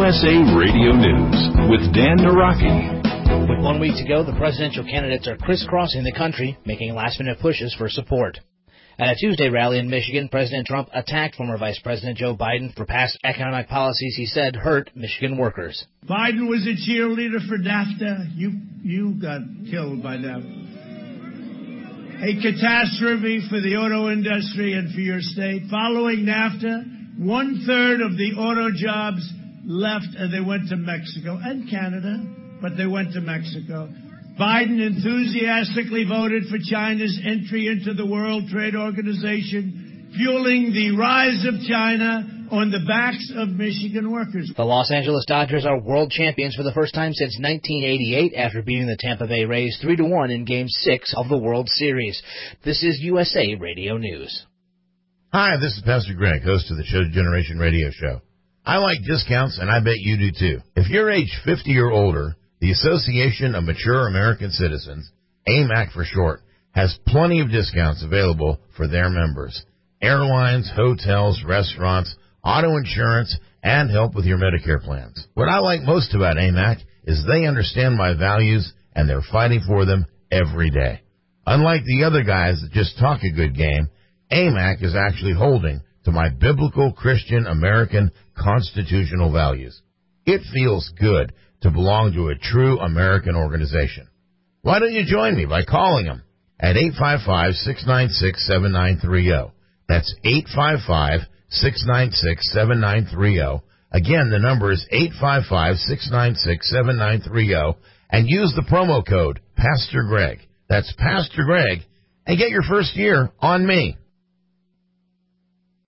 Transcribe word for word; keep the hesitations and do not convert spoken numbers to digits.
S A Radio News with Dan Naraki. With one week to go, the presidential candidates are crisscrossing the country, making last-minute pushes for support. At a Tuesday rally in Michigan, President Trump attacked former Vice President Joe Biden for past economic policies he said hurt Michigan workers. Biden was a cheerleader for NAFTA. You, you got killed by NAFTA. A catastrophe for the auto industry and for your state. Following NAFTA, one-third of the auto jobs left and they went to Mexico and Canada, but they went to Mexico. Biden enthusiastically voted for China's entry into the World Trade Organization, fueling the rise of China on the backs of Michigan workers. The Los Angeles Dodgers are world champions for the first time since nineteen eighty-eight after beating the Tampa Bay Rays three to one in Game six of the World Series. This is U S A Radio News. Hi, this is Pastor Greg, host of the Show Generation Radio Show. I like discounts, and I bet you do too. If you're age fifty or older, the Association of Mature American Citizens, A M A C for short, has plenty of discounts available for their members. Airlines, hotels, restaurants, auto insurance, and help with your Medicare plans. What I like most about A M A C is they understand my values, and they're fighting for them every day. Unlike the other guys that just talk a good game, A M A C is actually holding to my biblical Christian American constitutional values. It feels good to belong to a true American organization. Why don't you join me by calling them at eight five five, six nine six, seven nine three zero. That's eight five five, six nine six, seven nine three zero. Again, the number is eight five five, six nine six, seven nine three zero, and use the promo code Pastor Greg. That's Pastor Greg, and get your first year on me.